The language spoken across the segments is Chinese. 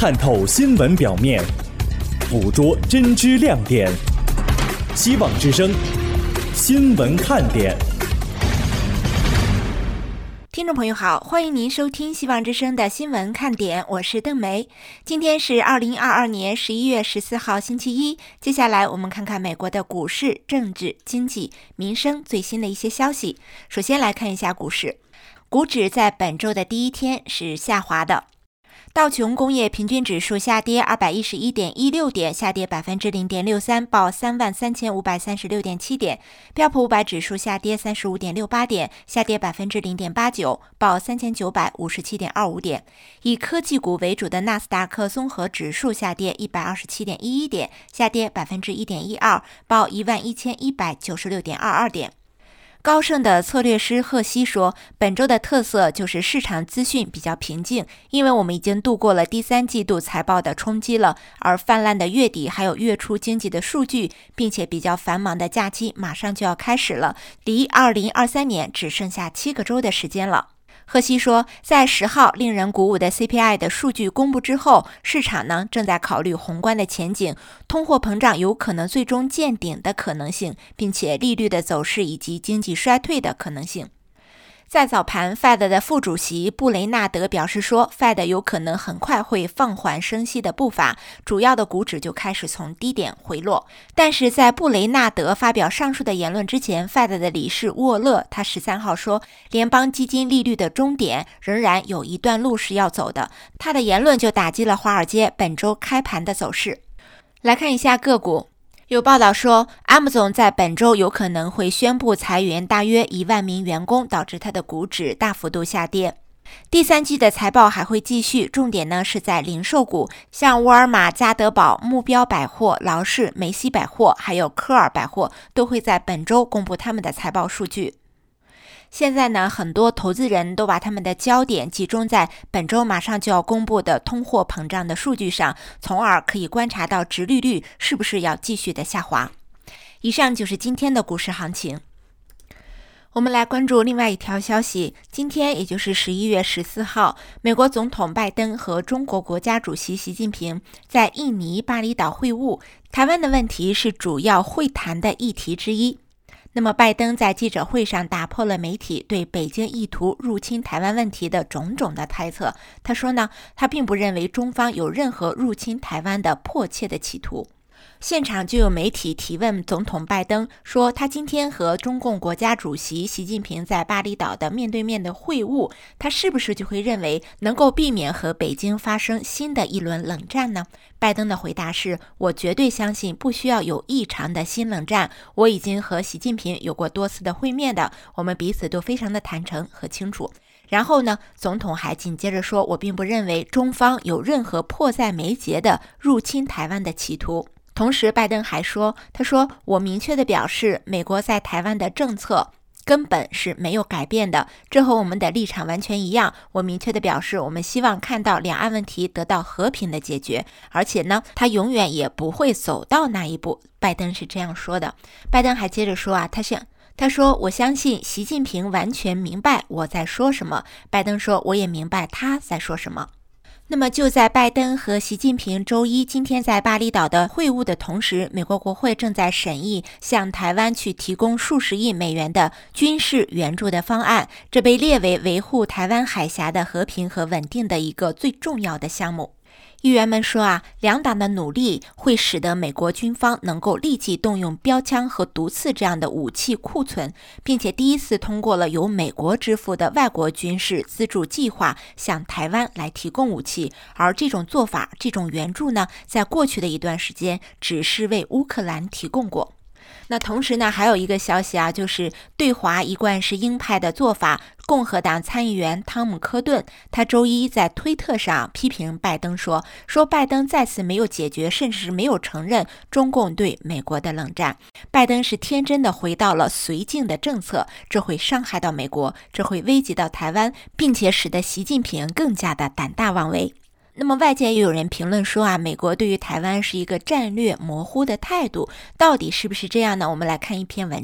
探透新闻表面，捕捉真知亮点。希望之声新闻看点。 听众朋友好，欢迎您收听希望之声的新闻看点，我是邓梅。今天是2022年11月14号星期一，接下来我们看看美国的股市、政治、经济、民生最新的一些消息。首先来看一下股市，股指在本周的第一天是下滑的。道琼工业平均指数下跌211.16点，下跌0.63%，报33,536.7点。标普500指数下跌35.68点，下跌0.89%，报3957.25点。以科技股为主的纳斯达克综合指数下跌127.11点，下跌1.12%，报11196.22点。高盛的策略师赫西说，本周的特色就是市场资讯比较平静，因为我们已经度过了第三季度财报的冲击了，而泛滥的月底还有月初经济的数据，并且比较繁忙的假期马上就要开始了，离2023年只剩下7个周的时间了。赫西说，在10号令人鼓舞的 CPI 的数据公布之后，市场呢正在考虑宏观的前景，通货膨胀有可能最终见顶的可能性，并且利率的走势以及经济衰退的可能性。在早盘 Fed 的副主席布雷纳德表示说， Fed 有可能很快会放缓升息的步伐，主要的股指就开始从低点回落。但是在布雷纳德发表上述的言论之前， Fed 的理事沃勒他13号说，联邦基金利率的终点仍然有一段路是要走的。他的言论就打击了华尔街本周开盘的走势。来看一下个股，有报道说 Amazon 在本周有可能会宣布裁员大约1万名员工，导致它的股指大幅度下跌。第三季的财报还会继续，重点呢是在零售股，像沃尔玛、家得宝、目标百货、劳氏、梅西百货还有科尔百货都会在本周公布他们的财报数据。现在呢，很多投资人都把他们的焦点集中在本周马上就要公布的通货膨胀的数据上，从而可以观察到殖利率是不是要继续的下滑。以上就是今天的股市行情。我们来关注另外一条消息，今天也就是11月14号，美国总统拜登和中国国家主席习近平在印尼巴厘岛会晤，台湾的问题是主要会谈的议题之一。那么拜登在记者会上打破了媒体对北京意图入侵台湾问题的种种的猜测。他说呢，他并不认为中方有任何入侵台湾的迫切的企图。现场就有媒体提问总统拜登说，他今天和中共国家主席习近平在巴厘岛的面对面的会晤，他是不是就会认为能够避免和北京发生新的一轮冷战呢？拜登的回答是，我绝对相信不需要有异常的新冷战，我已经和习近平有过多次的会面的，我们彼此都非常的坦诚和清楚。然后呢，总统还紧接着说，我并不认为中方有任何迫在眉睫的入侵台湾的企图。同时拜登还说，他说，我明确地表示，美国在台湾的政策根本是没有改变的，这和我们的立场完全一样。我明确地表示，我们希望看到两岸问题得到和平的解决，而且呢，他永远也不会走到那一步。拜登是这样说的。拜登还接着说他说，我相信习近平完全明白我在说什么。拜登说，我也明白他在说什么。那么就在拜登和习近平周一今天在巴厘岛的会晤的同时，美国国会正在审议向台湾去提供数十亿美元的军事援助的方案，这被列为维护台湾海峡的和平和稳定的一个最重要的项目。议员们说两党的努力会使得美国军方能够立即动用标枪和毒刺这样的武器库存，并且第一次通过了由美国支付的外国军事资助计划向台湾来提供武器。而这种做法，这种援助呢，在过去的一段时间只是为乌克兰提供过。那同时呢，还有一个消息就是对华一贯是鹰派的做法。共和党参议员汤姆·科顿，他周一在推特上批评拜登说拜登再次没有解决，甚至是没有承认中共对美国的冷战。拜登是天真的回到了绥靖的政策，这会伤害到美国，这会危及到台湾，并且使得习近平更加的胆大妄为。那么外界也有人评论说美国对于台湾是一个战略模糊的态度，到底是不是这样呢？我们来看一篇文章。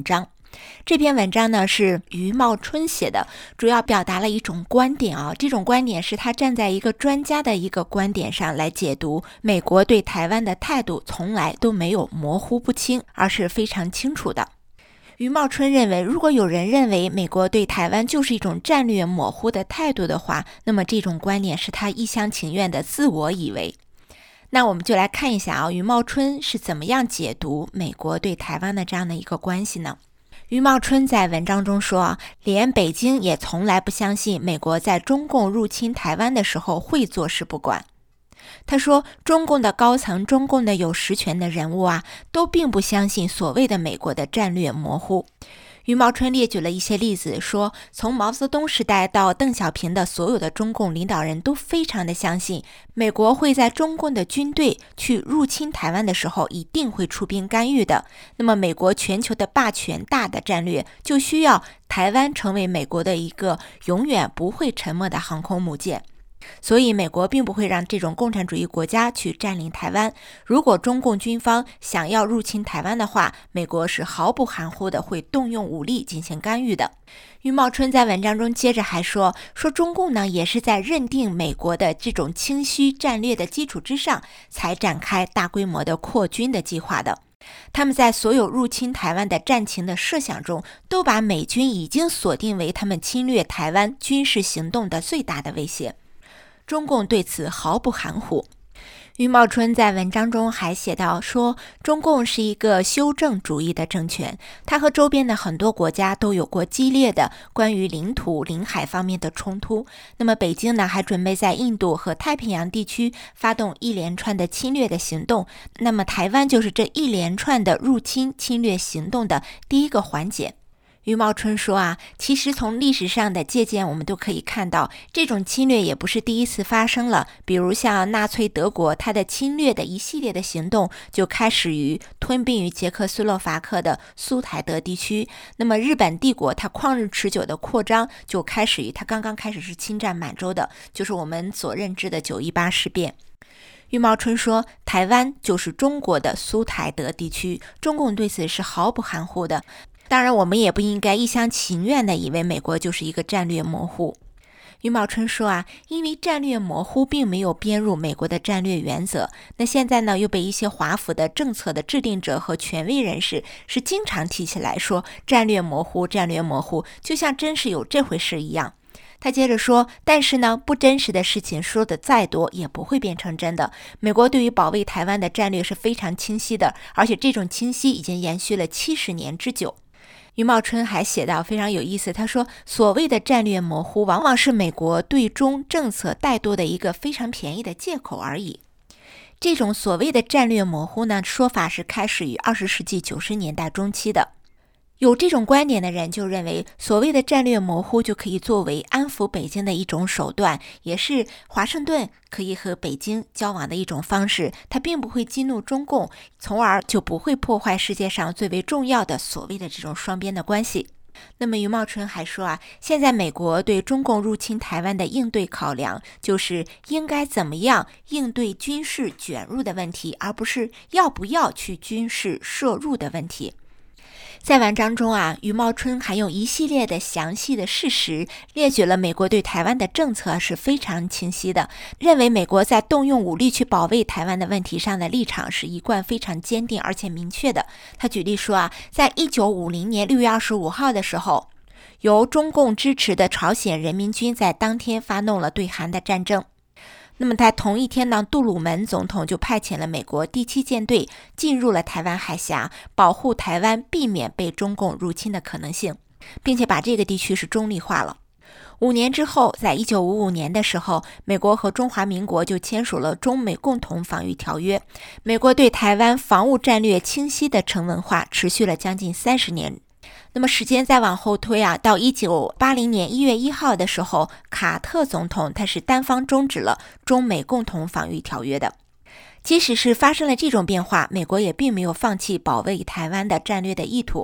这篇文章呢是余茂春写的，主要表达了一种观点啊，这种观点是他站在一个专家的一个观点上来解读美国对台湾的态度，从来都没有模糊不清，而是非常清楚的。余茂春认为，如果有人认为美国对台湾就是一种战略模糊的态度的话，那么这种观点是他一厢情愿的自我以为。那我们就来看一下啊，余茂春是怎么样解读美国对台湾的这样的一个关系呢？余茂春在文章中说，连北京也从来不相信美国在中共入侵台湾的时候会坐视不管。他说，中共的高层、中共的有实权的人物啊，都并不相信所谓的美国的战略模糊。余茂春列举了一些例子，说从毛泽东时代到邓小平的所有的中共领导人都非常的相信美国会在中共的军队去入侵台湾的时候一定会出兵干预的。那么美国全球的霸权大的战略就需要台湾成为美国的一个永远不会沉没的航空母舰。所以美国并不会让这种共产主义国家去占领台湾。如果中共军方想要入侵台湾的话，美国是毫不含糊的会动用武力进行干预的。余茂春在文章中接着还说中共呢也是在认定美国的这种清晰战略的基础之上，才展开大规模的扩军的计划的。他们在所有入侵台湾的战情的设想中，都把美军已经锁定为他们侵略台湾军事行动的最大的威胁。中共对此毫不含糊。余茂春在文章中还写到说，中共是一个修正主义的政权，它和周边的很多国家都有过激烈的关于领土、领海方面的冲突。那么北京呢，还准备在印度和太平洋地区发动一连串的侵略的行动。那么台湾就是这一连串的入侵侵略行动的第一个环节。余茂春说其实从历史上的借鉴我们都可以看到，这种侵略也不是第一次发生了。比如像纳粹德国，它的侵略的一系列的行动就开始于吞并于捷克斯洛伐克的苏台德地区。那么日本帝国它旷日持久的扩张就开始于它刚刚开始是侵占满洲的，就是我们所认知的9·18事变。余茂春说，台湾就是中国的苏台德地区，中共对此是毫不含糊的。当然我们也不应该一厢情愿地以为美国就是一个战略模糊。余茂春说因为战略模糊并没有编入美国的战略原则，那现在呢又被一些华府的政策的制定者和权威人士是经常提起来说战略模糊，战略模糊，就像真是有这回事一样。他接着说，但是呢，不真实的事情说的再多也不会变成真的。美国对于保卫台湾的战略是非常清晰的，而且这种清晰已经延续了70年之久。余茂春还写到非常有意思，他说所谓的战略模糊往往是美国对中政策怠惰的一个非常便宜的借口而已。这种所谓的战略模糊呢，说法是开始于20世纪90年代中期的。有这种观点的人就认为，所谓的战略模糊就可以作为安抚北京的一种手段，也是华盛顿可以和北京交往的一种方式，它并不会激怒中共，从而就不会破坏世界上最为重要的所谓的这种双边的关系。那么余茂春还说现在美国对中共入侵台湾的应对考量，就是应该怎么样应对军事卷入的问题，而不是要不要去军事涉入的问题。在文章中余茂春还用一系列的详细的事实列举了美国对台湾的政策是非常清晰的，认为美国在动用武力去保卫台湾的问题上的立场是一贯非常坚定而且明确的。他举例说在1950年6月25号的时候，由中共支持的朝鲜人民军在当天发动了对韩的战争。那么在同一天呢，杜鲁门总统就派遣了美国第7舰队进入了台湾海峡，保护台湾避免被中共入侵的可能性，并且把这个地区是中立化了。5年之后，在1955年的时候，美国和中华民国就签署了中美共同防御条约。美国对台湾防务战略清晰的成文化持续了将近30年。那么时间再往后推到1980年1月1号的时候，卡特总统他是单方终止了中美共同防御条约的。即使是发生了这种变化，美国也并没有放弃保卫台湾的战略的意图。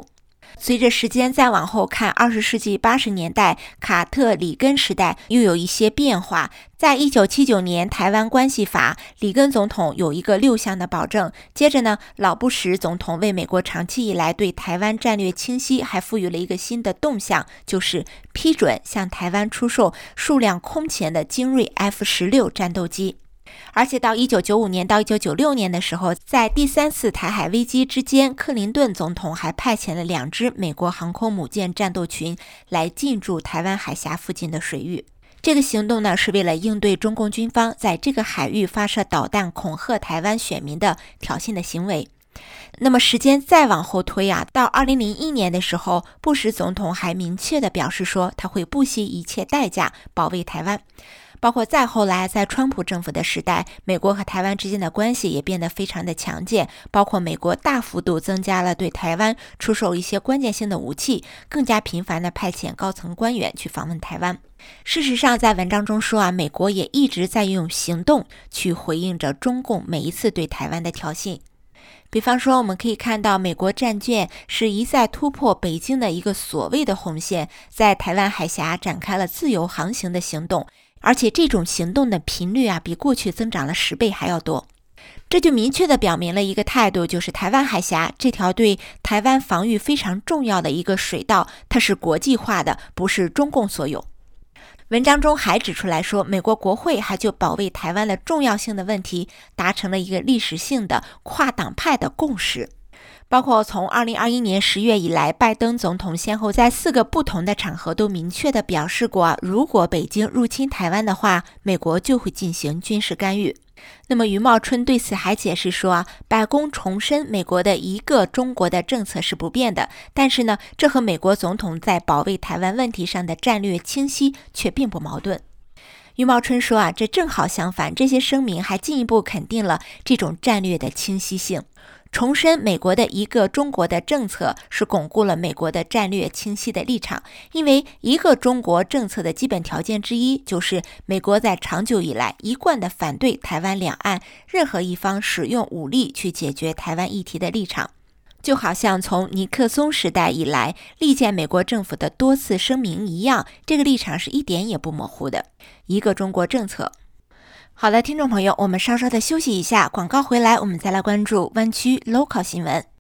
随着时间再往后看，20世纪80年代卡特里根时代又有一些变化。在1979年台湾关系法，里根总统有一个6项的保证。接着呢，老布什总统为美国长期以来对台湾战略清晰还赋予了一个新的动向，就是批准向台湾出售数量空前的精锐 F-16 战斗机。而且到1995年到1996年的时候，在第3次台海危机之间，克林顿总统还派遣了2支美国航空母舰战斗群来进驻台湾海峡附近的水域。这个行动呢，是为了应对中共军方在这个海域发射导弹恐吓台湾选民的挑衅的行为。那么时间再往后推到2001年的时候，布什总统还明确地表示说，他会不惜一切代价保卫台湾。包括再后来，在川普政府的时代，美国和台湾之间的关系也变得非常的强健，包括美国大幅度增加了对台湾出售一些关键性的武器，更加频繁地派遣高层官员去访问台湾。事实上，在文章中说美国也一直在用行动去回应着中共每一次对台湾的挑衅。比方说，我们可以看到美国战舰是一再突破北京的一个所谓的红线，在台湾海峡展开了自由航行的行动，而且这种行动的频率比过去增长了10倍还要多。这就明确地表明了一个态度，就是台湾海峡这条对台湾防御非常重要的一个水道，它是国际化的，不是中共所有。文章中还指出来说，美国国会还就保卫台湾的重要性的问题达成了一个历史性的跨党派的共识。包括从2021年10月以来，拜登总统先后在4个不同的场合都明确地表示过，如果北京入侵台湾的话，美国就会进行军事干预。那么余茂春对此还解释说，白宫重申美国的一个中国的政策是不变的，但是呢，这和美国总统在保卫台湾问题上的战略清晰却并不矛盾。余茂春说这正好相反，这些声明还进一步肯定了这种战略的清晰性。重申美国的一个中国的政策是巩固了美国的战略清晰的立场，因为一个中国政策的基本条件之一就是美国在长久以来一贯的反对台湾两岸任何一方使用武力去解决台湾议题的立场。就好像从尼克松时代以来历届美国政府的多次声明一样，这个立场是一点也不模糊的，一个中国政策。好的，听众朋友，我们稍稍的休息一下，广告回来我们再来关注湾区 local 新闻。